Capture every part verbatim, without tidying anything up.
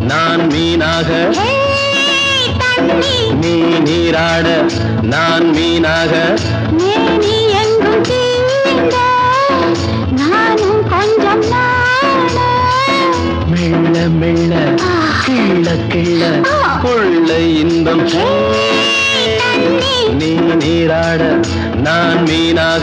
நான் மீனாக நீ நீராட நான் மீனாக நீ எங்கும் தீண்ட நானும் கொஞ்சம் மெல்ல மெல்ல கிள்ள கிள்ள கொள்ள இன்பம் நீ நீராட நான் மீனாக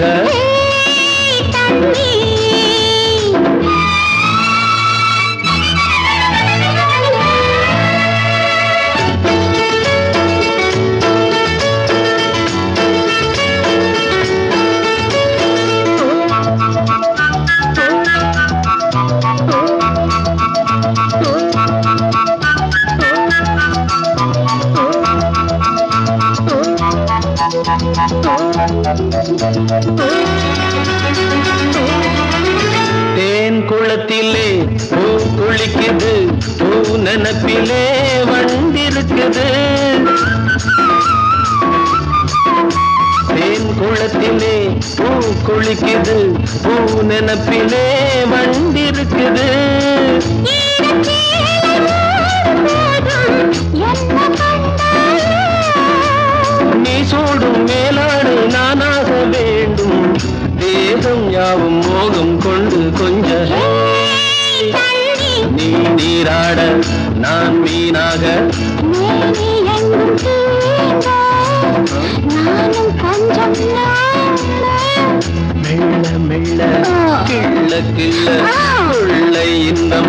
தேன் குளத்திலே பூ குளிக்குது பூ நினப்பிலே வண்டிருக்குது தேன் குளத்திலே பூ குளிக்குது பூ நினப்பிலே வண்டிருக்குது நீ சூடும் மேலாடு நானாக வேண்டும் தேகம் யாவும் மோகம் கொண்டு கொஞ்ச நீ நீராட நான் மீனாக மெல்ல மெல்ல கிள்ள கிள்ள கொள்ளை இன்பம்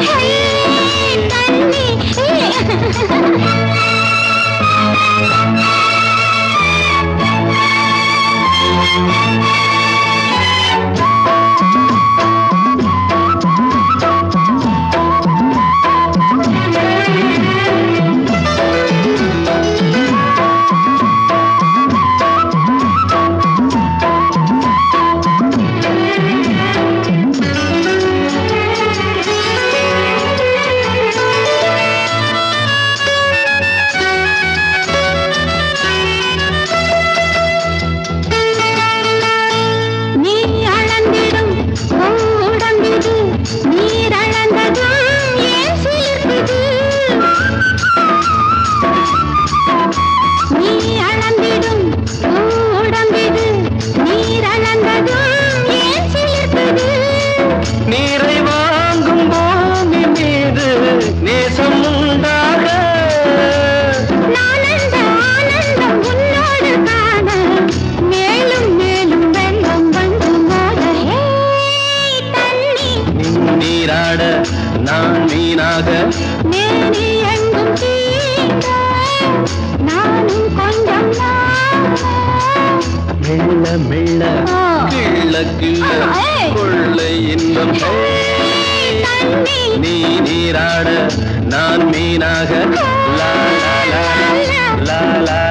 நீரை வாங்கும் பூமி மீது நேசம் உண்டாக ஆனந்தம் உன்னோடு காண மேலும் மேலும் வெள்ளம் வந்து மோத தண்ணி நீ நீராட நான் மீனாக நீ எங்கும் தீண்ட நானும் கொஞ்சம் மெல்ல மெல்ல கிள்ள கிள்ள கொள்ளை இன்பம் நீ நீராட நான் மீனாக லா லா லா லா லா